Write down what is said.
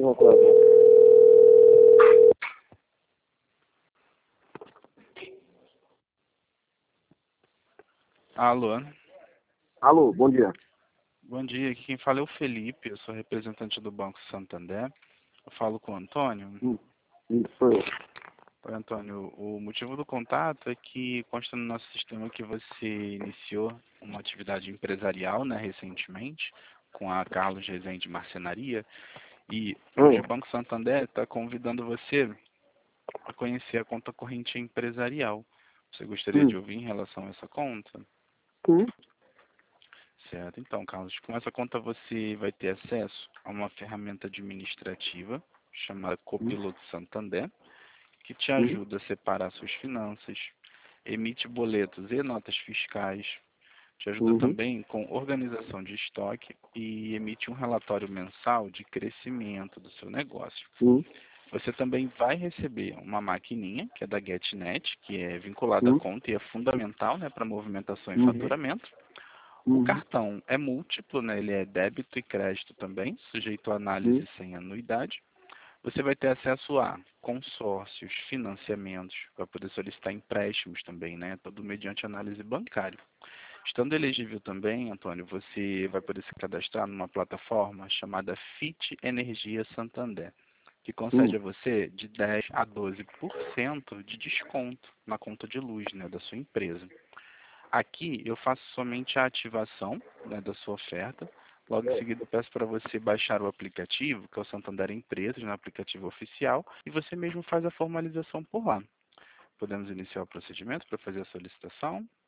Alô, Alô, bom dia. bom dia. Aqui quem fala é o Felipe, eu sou representante do Banco Santander. Eu falo com o Antônio. Isso sou eu. Oi, Antônio, o motivo do contato é que consta no nosso sistema que você iniciou uma atividade empresarial, né, recentemente, com a Carlos Rezende Marcenaria, e hoje o Banco Santander está convidando você a conhecer a conta corrente empresarial. Você gostaria de ouvir em relação a essa conta? Sim. Certo. Então, Carlos, com essa conta você vai ter acesso a uma ferramenta administrativa chamada Copiloto Santander, que te ajuda a separar suas finanças, emite boletos e notas fiscais, te ajuda também com organização de estoque e emite um relatório mensal de crescimento do seu negócio. Você também vai receber uma maquininha, que é da GetNet, que é vinculada à conta e é fundamental, né, para movimentação e faturamento. O cartão é múltiplo, né? Ele é débito e crédito também, sujeito a análise sem anuidade. Você vai ter acesso a consórcios, financiamentos, vai poder solicitar empréstimos também, né? Tudo mediante análise bancária. Estando elegível também, Antônio, você vai poder se cadastrar numa plataforma chamada Fit Energia Santander, que concede a você de 10 a 12% de desconto na conta de luz, né, da sua empresa. Aqui eu faço somente a ativação, né, da sua oferta. Logo em seguida eu peço para você baixar o aplicativo, que é o Santander Empresas, no aplicativo oficial, e você mesmo faz a formalização por lá. Podemos iniciar o procedimento para fazer a solicitação?